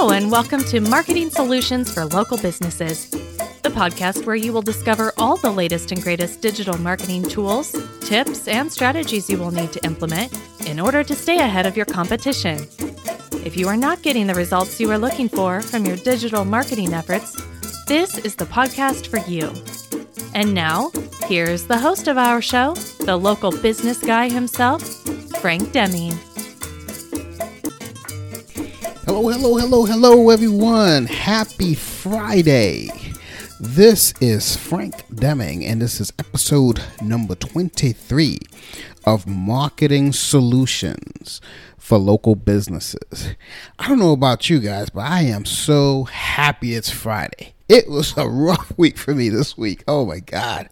Hello, and welcome to Marketing Solutions for Local Businesses, the podcast where you will discover all the latest and greatest digital marketing tools, tips, and strategies you will need to implement in order to stay ahead of your competition. If you are not getting the results you are looking for from your digital marketing efforts, this is the podcast for you. And now, here's the host of our show, the local business guy himself, Frank Deming. Hello, everyone. Happy Friday. This is Frank Deming, and this is episode number 23 of Marketing Solutions for Local Businesses. I don't know about you guys, but I am so happy it's Friday. It was a rough week for me this week. Oh, my God.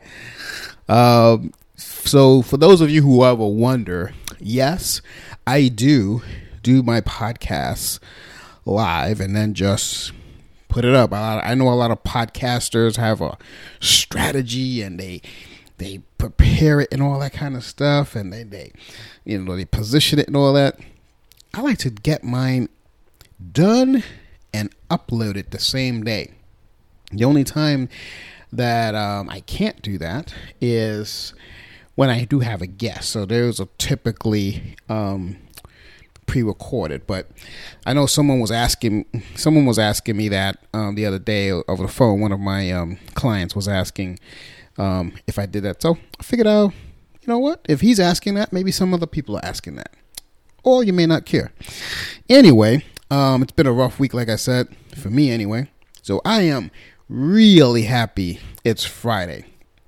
So for those of you who ever wonder, yes, I do my podcasts live and then just put it up. I know a lot of podcasters have a strategy and they prepare it and all that kind of stuff, and they position it and all that. I like to get mine done and uploaded the same day. The only time that I can't do that is when I do have a guest. So those are typically pre-recorded, but I know someone was asking me that the other day over the phone. One of my clients was asking if I did that. So I figured out, you know what? If he's asking that, maybe some other people are asking that, or you may not care. Anyway, it's been a rough week, like I said, for me anyway. So I am really happy it's Friday.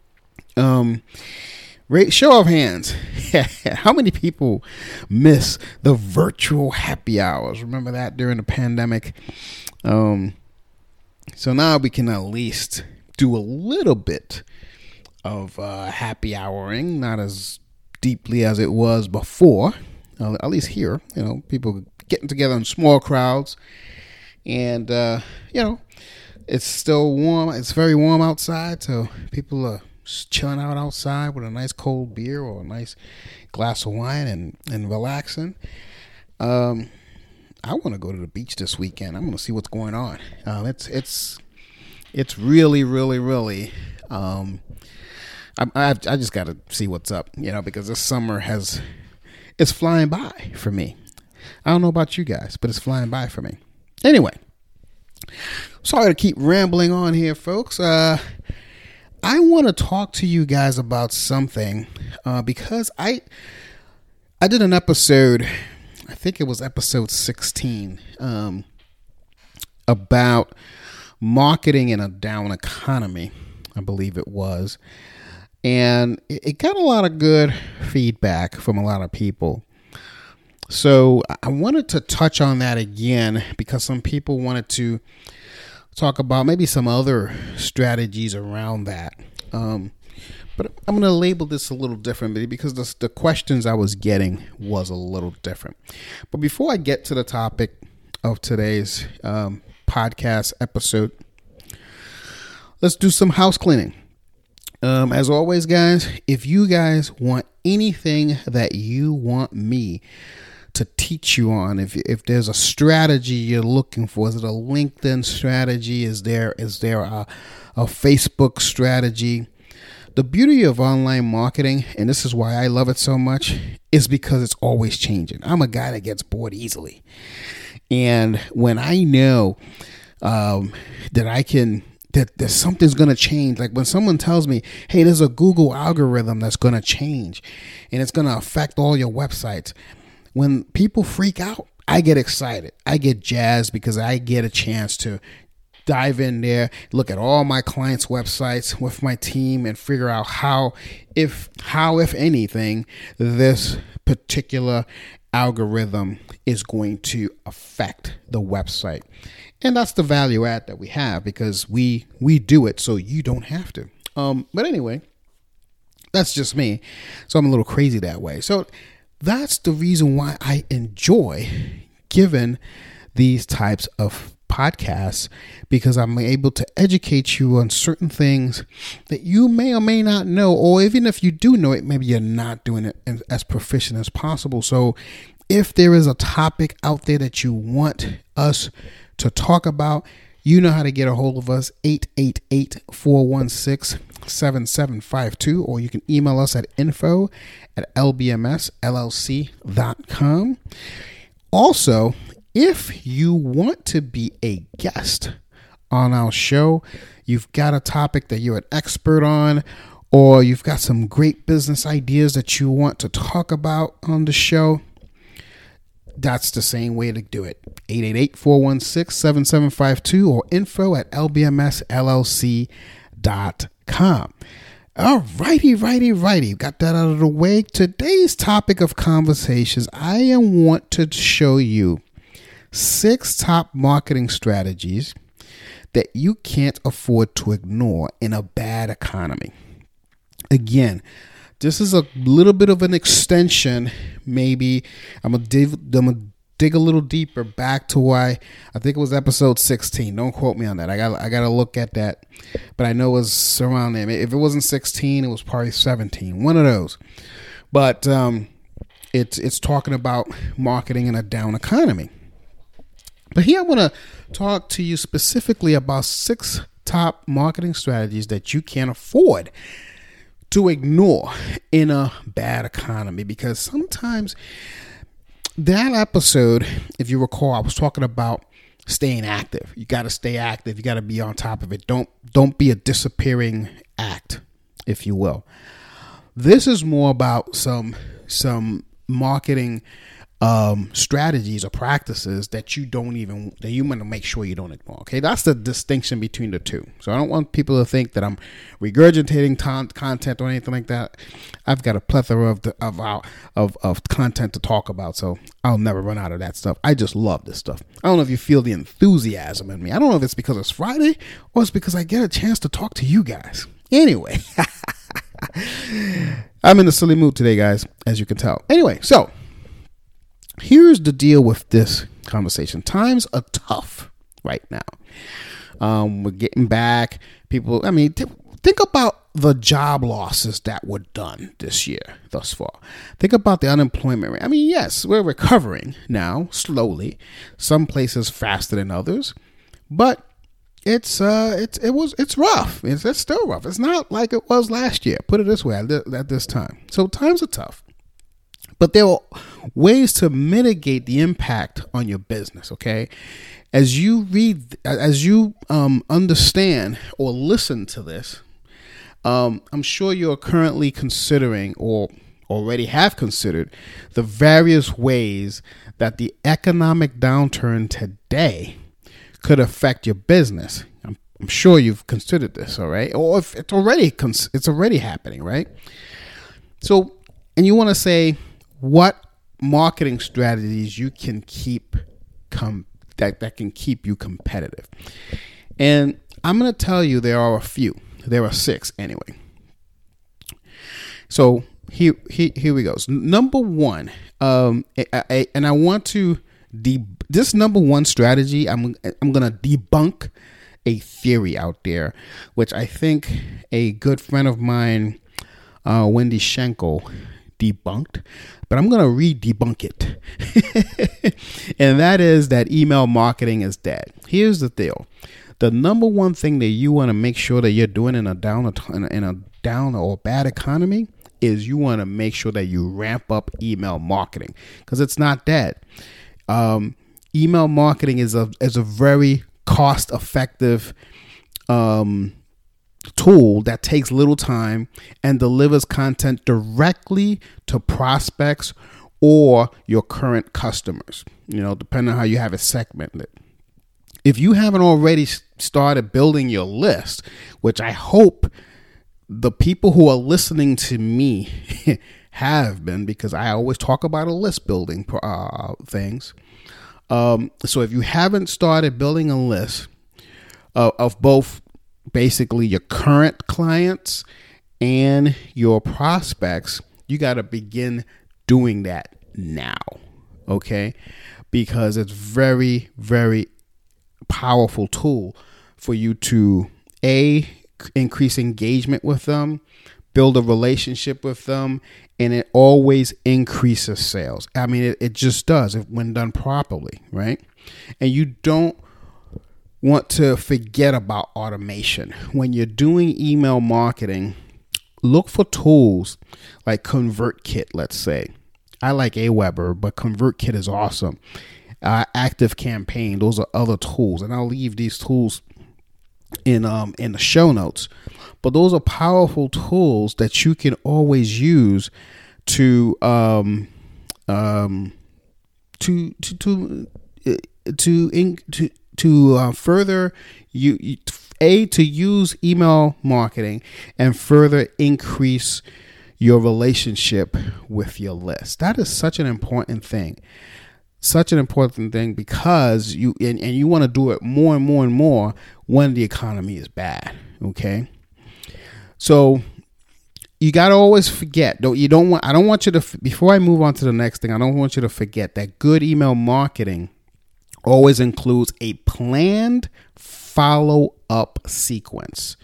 Show of hands. How many people miss the virtual happy hours? Remember that during the pandemic? So now we can at least do a little bit of happy houring, not as deeply as it was before. At least here, people getting together in small crowds, and it's still warm. It's very warm outside, so people are chilling out outside with a nice cold beer or a nice glass of wine and relaxing. I want to go to the beach this weekend. I'm going to see what's going on. It's really, really, really. I just got to see what's up, because this summer it's flying by for me. I don't know about you guys, but it's flying by for me. Anyway, sorry to keep rambling on here, folks. I want to talk to you guys about something because I did an episode, I think it was episode 16, about marketing in a down economy, I believe it was. And it got a lot of good feedback from a lot of people. So I wanted to touch on that again because some people wanted to talk about maybe some other strategies around that. But I'm going to label this a little differently because the questions I was getting was a little different. But before I get to the topic of today's podcast episode, let's do some house cleaning. As always, guys, if you guys want anything that you want me to teach you on, if there's a strategy you're looking for, is it a LinkedIn strategy? Is there a Facebook strategy? The beauty of online marketing, and this is why I love it so much, is because it's always changing. I'm a guy that gets bored easily. And when I know that something's going to change, like when someone tells me, hey, there's a Google algorithm that's going to change and it's going to affect all your websites. When people freak out, I get excited. I get jazzed because I get a chance to dive in there, look at all my clients' websites with my team and figure out how, if anything, this particular algorithm is going to affect the website. And that's the value add that we have because we do it so you don't have to. But anyway, that's just me. So I'm a little crazy that way. So that's the reason why I enjoy giving these types of podcasts, because I'm able to educate you on certain things that you may or may not know, or even if you do know it, maybe you're not doing it as proficient as possible. So if there is a topic out there that you want us to talk about, you know how to get a hold of us, 888-416-7752, or you can email us at info@lbmsllc.com. Also, if you want to be a guest on our show, you've got a topic that you're an expert on, or you've got some great business ideas that you want to talk about on the show, that's the same way to do it. 888-416-7752 or info@lbmsllc.com. All righty. Got that out of the way. Today's topic of conversations, I want to show you 6 top marketing strategies that you can't afford to ignore in a bad economy. Again, this is a little bit of an extension. Maybe I'm gonna dig a little deeper back to why I think it was episode 16. Don't quote me on that. I gotta look at that, but I know it was around there. If it wasn't 16, it was probably 17. One of those. But it's talking about marketing in a down economy. But here I want to talk to you specifically about 6 top marketing strategies that you can't afford to ignore in a bad economy, because sometimes that episode, if you recall, I was talking about staying active. You got to stay active. You got to be on top of it. Don't be a disappearing act, if you will. This is more about some marketing strategies or practices that you want to make sure you don't ignore. Okay, that's the distinction between the two. So I don't want people to think that I'm regurgitating content or anything like that. I've got a plethora of content to talk about, so I'll never run out of that stuff. I just love this stuff. I don't know if you feel the enthusiasm in me. I don't know if it's because it's Friday or it's because I get a chance to talk to you guys. Anyway, I'm in a silly mood today, guys, as you can tell. Anyway, so here's the deal with this conversation. Times are tough right now. We're getting back. People, think about the job losses that were done this year thus far. Think about the unemployment rate. Yes, we're recovering now, slowly. Some places faster than others. But it's rough. It's still rough. It's not like it was last year. Put it this way, at this time. So times are tough. But there are ways to mitigate the impact on your business, okay? As you understand or listen to this, I'm sure you're currently considering or already have considered the various ways that the economic downturn today could affect your business. I'm sure you've considered this, all right? Or if it's already happening, right? So, and you want to say, what marketing strategies you can keep that can keep you competitive? And I'm going to tell you there are a few. There are 6 anyway. So here we go. So number 1, and I want to this number 1 strategy. I'm going to debunk a theory out there, which I think a good friend of mine, Wendy Schenkel, debunked, but I'm going to re-debunk it. And that is that email marketing is dead. Here's the deal. The number 1 thing that you want to make sure that you're doing in a down or bad economy is you want to make sure that you ramp up email marketing, because it's not dead. Email marketing is a very cost-effective tool that takes little time and delivers content directly to prospects or your current customers, depending on how you have it segmented. If you haven't already started building your list, which I hope the people who are listening to me have been, because I always talk about a list building things. So if you haven't started building a list of both basically your current clients and your prospects, you got to begin doing that now, okay? Because it's very, very powerful tool for you to increase engagement with them, build a relationship with them, and it always increases sales. It just does when done properly, right? And you don't want to forget about automation. When you're doing email marketing, look for tools like ConvertKit, let's say. I like Aweber, but ConvertKit is awesome. ActiveCampaign, those are other tools, and I'll leave these tools in the show notes. But those are powerful tools that you can always use to further to use email marketing and further increase your relationship with your list. That is such an important thing. Because you want to do it more and more and more when the economy is bad. Okay. So you got to always forget, before I move on to the next thing, I don't want you to forget that good email marketing always includes a planned follow-up sequence.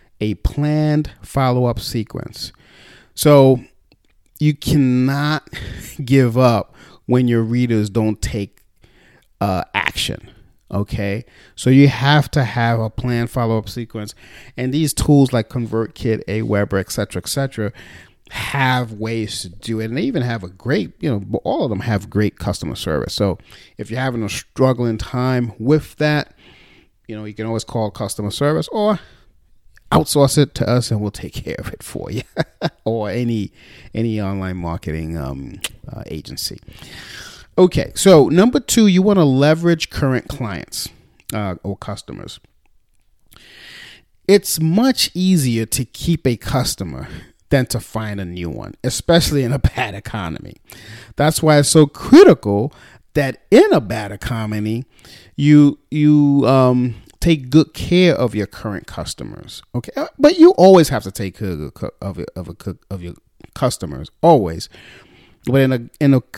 So you cannot give up when your readers don't take action. Okay, so you have to have a planned follow-up sequence, and these tools like ConvertKit, Aweber, etc., have ways to do it, and they even have a great, all of them have great customer service. So if you're having a struggling time with that, you can always call customer service or outsource it to us, and we'll take care of it for you, or any online marketing agency. Okay, so number 2, you want to leverage current clients or customers. It's much easier to keep a customer than to find a new one, especially in a bad economy. That's why it's so critical that in a bad economy, you take good care of your current customers. Okay, but you always have to take care of your customers, always. But in a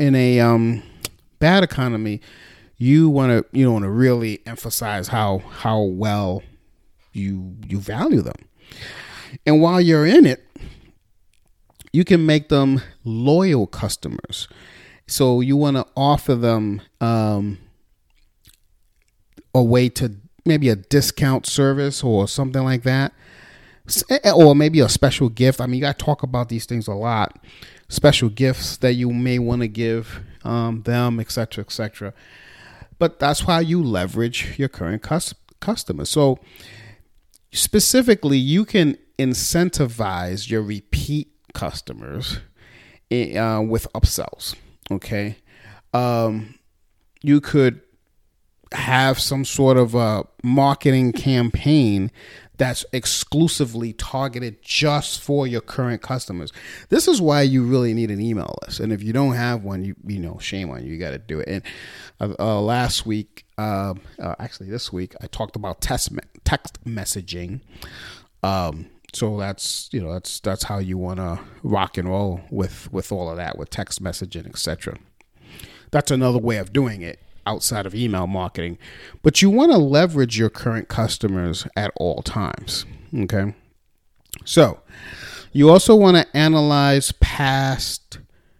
bad economy, you want to really emphasize how well you value them. And while you're in it, you can make them loyal customers. So you want to offer them a way to maybe a discount service or something like that, or maybe a special gift. I mean, you got to talk about these things a lot. Special gifts that you may want to give them, etc. But that's how you leverage your current customers. So specifically, you can incentivize your repeat customers with upsells. Okay, you could have some sort of a marketing campaign that's exclusively targeted just for your current customers. This is why you really need an email list. And if you don't have one, shame on you. You got to do it. And last week, actually this week, I talked about text messaging. So that's how you want to rock and roll with all of that, with text messaging, etc. That's another way of doing it outside of email marketing, but you want to leverage your current customers at all times. Okay. So you also want to analyze past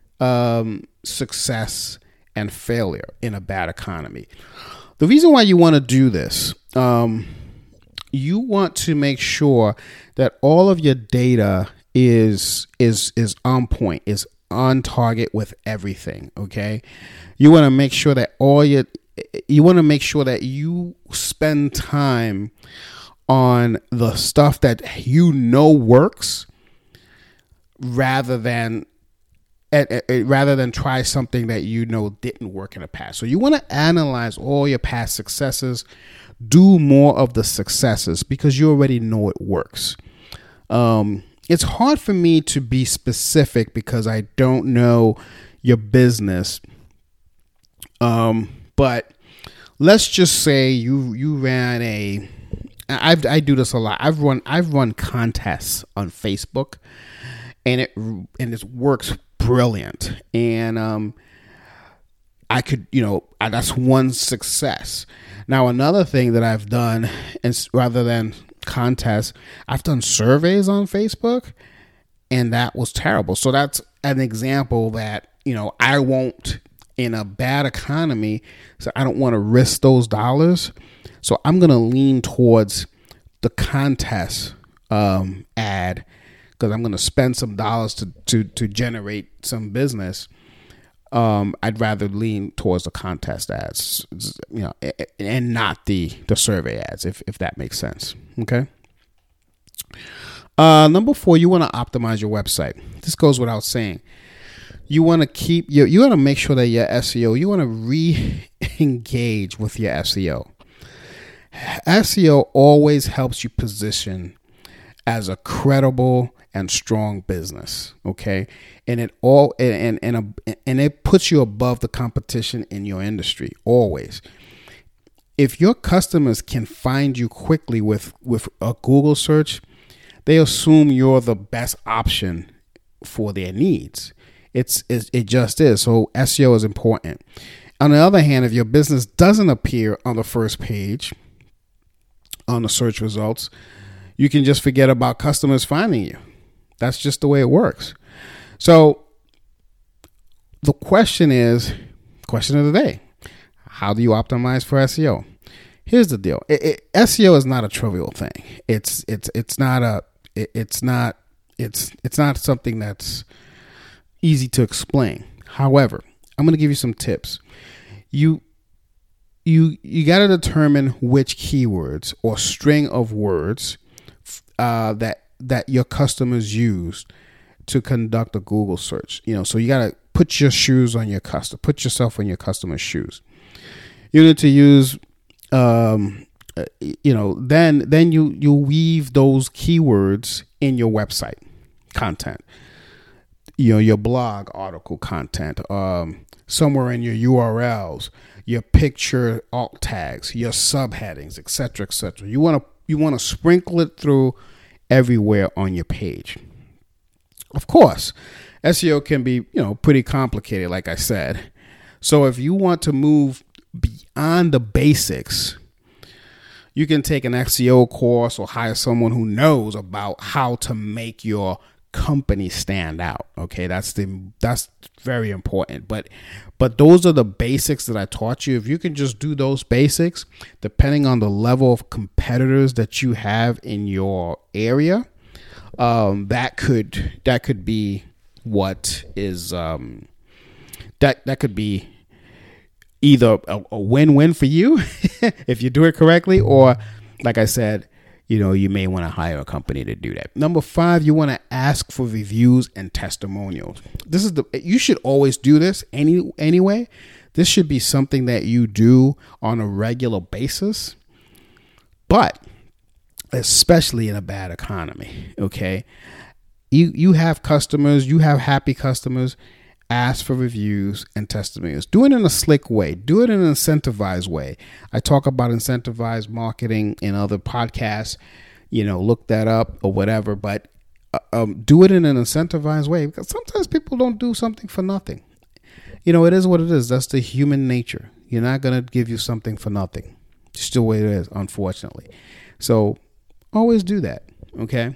success and failure in a bad economy. The reason why you want to do this, you want to make sure that all of your data is on point, is on target with everything. Okay. You want to make sure that you spend time on the stuff that works rather than try something that didn't work in the past. So you want to analyze all your past successes, do more of the successes because you already know it works. It's hard for me to be specific because I don't know your business. But let's just say you ran I do this a lot. I've run contests on Facebook, and it works brilliant. And I could, that's one success. Now another thing that I've done, is rather than contests, I've done surveys on Facebook, and that was terrible. So that's an example that I won't in a bad economy, so I don't want to risk those dollars. So I'm going to lean towards the contest ad, because I'm going to spend some dollars to generate some business. I'd rather lean towards the contest ads, and not the survey ads, if that makes sense. Okay. Number 4, you want to optimize your website. This goes without saying. You want to make sure that your SEO, you want to re-engage with your SEO. SEO always helps you position as a credible and strong business, okay? And it puts you above the competition in your industry, always. If your customers can find you quickly with a Google search, they assume you're the best option for their needs. It just is. So SEO is important. On the other hand, if your business doesn't appear on the first page on the search results, you can just forget about customers finding you. That's just the way it works. So the question of the day, how do you optimize for SEO? Here's the deal. SEO is not a trivial thing. It's not something that's easy to explain. However, I'm going to give you some tips. You got to determine which keywords or string of words that your customers use to conduct a Google search. So you got to put yourself on your customer's shoes. You need to use then you weave those keywords in your website content. Your blog article content, somewhere in your URLs, your picture alt tags, your subheadings, etc., etc. You want to sprinkle it through everywhere on your page. Of course, SEO can be, pretty complicated, like I said. So if you want to move beyond the basics, you can take an SEO course or hire someone who knows about how to make your company stand out. Okay, that's very important. But those are the basics that I taught you. If you can just do those basics, depending on the level of competitors that you have in your area, that could be what is that could be either a win-win for you if you do it correctly, or like I said, you may want to hire a company to do that. Number 5, you want to ask for reviews and testimonials. You should always do this anyway. This should be something that you do on a regular basis, but especially in a bad economy. Okay. You have customers, you have happy customers. Ask for reviews and testimonials. Do it in a slick way. Do it in an incentivized way. I talk about incentivized marketing in other podcasts. Look that up or whatever. But do it in an incentivized way, because sometimes people don't do something for nothing. It is what it is. That's the human nature. You're not going to give you something for nothing. It's just the way it is, unfortunately. So always do that. Okay.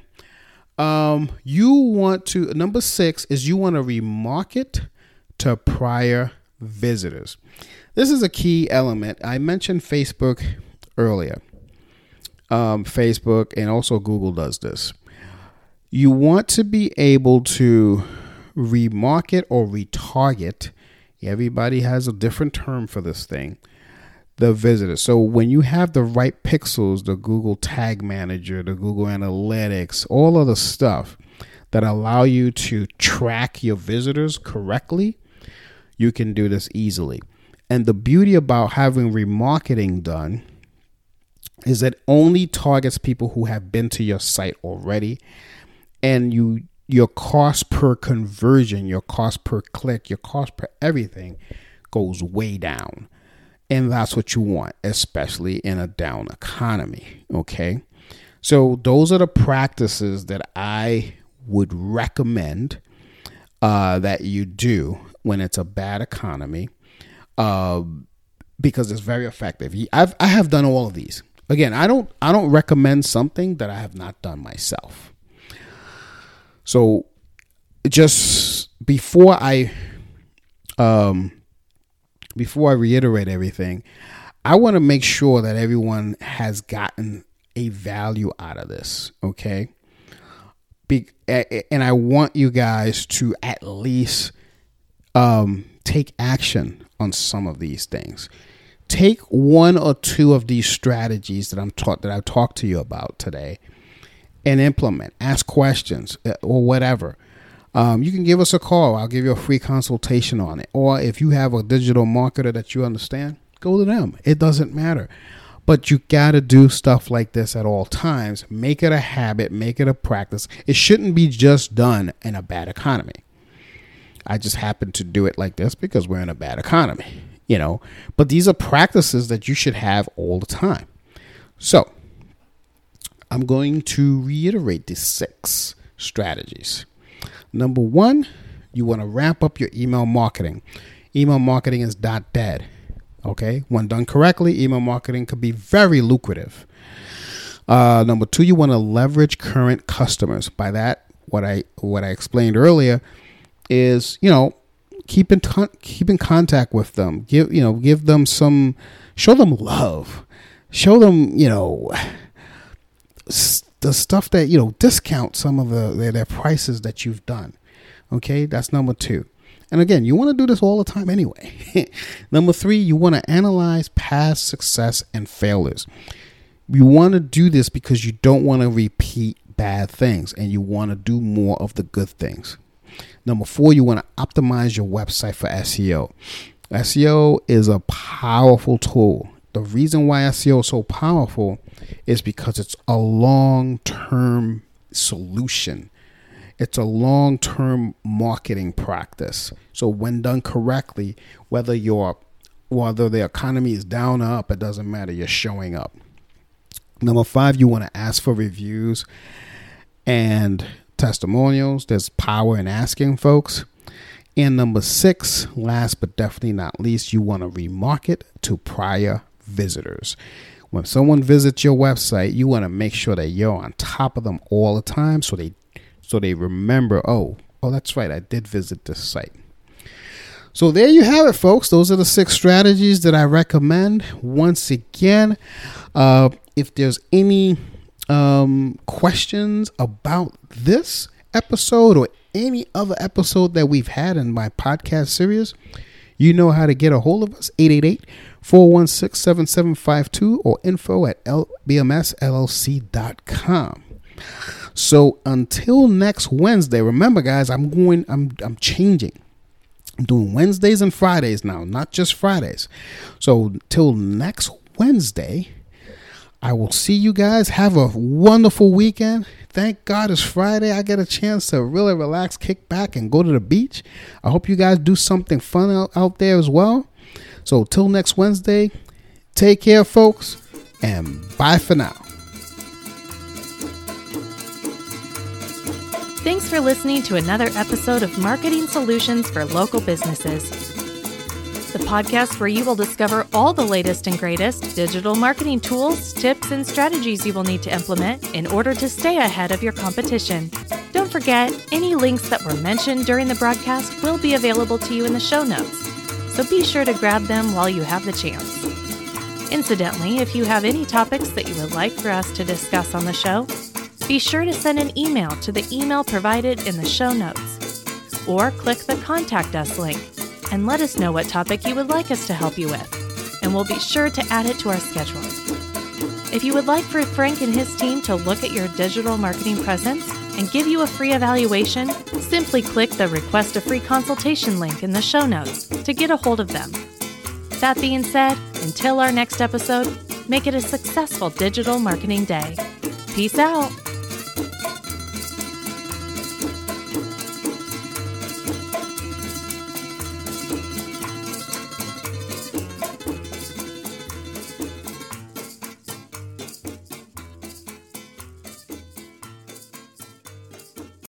Number 6 is you want to remarket to prior visitors. This is a key element. I mentioned Facebook earlier. Facebook and also Google does this. You want to be able to remarket or retarget. Everybody has a different term for this thing. The visitors. So when you have the right pixels, the Google Tag Manager, the Google Analytics, all of the stuff that allow you to track your visitors correctly, you can do this easily. And the beauty about having remarketing done is that only targets people who have been to your site already, and your cost per conversion, your cost per click, your cost per everything goes way down. And that's what you want, especially in a down economy. Okay. So those are the practices that I would recommend that you do when it's a bad economy, because it's very effective. I have done all of these. Again, I don't recommend something that I have not done myself. So just before I before I reiterate everything, I want to make sure that everyone has gotten a value out of this, okay? And I want you guys to at least take action on some of these things. Take one or two of these strategies that I've talked to you about today and implement. Ask questions or whatever. You can give us a call. I'll give you a free consultation on it. Or if you have a digital marketer that you understand, go to them. It doesn't matter. But you got to do stuff like this at all times. Make it a habit. Make it a practice. It shouldn't be just done in a bad economy. I just happen to do it like this because we're in a bad economy, But these are practices that you should have all the time. So I'm going to reiterate the 6 strategies. Number 1, you want to ramp up your email marketing. Email marketing is not dead. Okay, when done correctly, email marketing could be very lucrative. Number 2, you want to leverage current customers. By that, what I explained earlier is, keep in contact with them. Give them show them love. Show them, the stuff that, discount some of their prices that you've done. Okay, that's number 2. And again, you want to do this all the time anyway. Number 3, you want to analyze past success and failures. You want to do this because you don't want to repeat bad things and you want to do more of the good things. Number 4, you want to optimize your website for SEO. SEO is a powerful tool. The reason why SEO is so powerful is because it's a long-term solution. It's a long-term marketing practice. So when done correctly, whether the economy is down or up, it doesn't matter. You're showing up. Number 5, you want to ask for reviews and testimonials. There's power in asking, folks. And number 6, last but definitely not least, you want to remarket to prior visitors. When someone visits your website, you want to make sure that you're on top of them all the time so they remember, oh, that's right, I did visit this site. So there you have it, folks. Those are the 6 strategies that I recommend. Once again, if there's any questions about this episode or any other episode that we've had in my podcast series, you know how to get a hold of us, 888-416-7752 or info@lbmsllc.com. So until next Wednesday, remember guys, I'm changing. I'm doing Wednesdays and Fridays now, not just Fridays. So till next Wednesday, I will see you guys. Have a wonderful weekend. Thank God it's Friday. I get a chance to really relax, kick back, and go to the beach. I hope you guys do something fun out there as well. So till next Wednesday, take care, folks, and bye for now. Thanks for listening to another episode of Marketing Solutions for Local Businesses, the podcast where you will discover all the latest and greatest digital marketing tools, tips, and strategies you will need to implement in order to stay ahead of your competition. Don't forget, any links that were mentioned during the broadcast will be available to you in the show notes, so be sure to grab them while you have the chance. Incidentally, if you have any topics that you would like for us to discuss on the show, be sure to send an email to the email provided in the show notes, or click the Contact Us link and let us know what topic you would like us to help you with, and we'll be sure to add it to our schedule. If you would like for Frank and his team to look at your digital marketing presence and give you a free evaluation, simply click the Request a Free Consultation link in the show notes to get a hold of them. That being said, until our next episode, make it a successful digital marketing day. Peace out.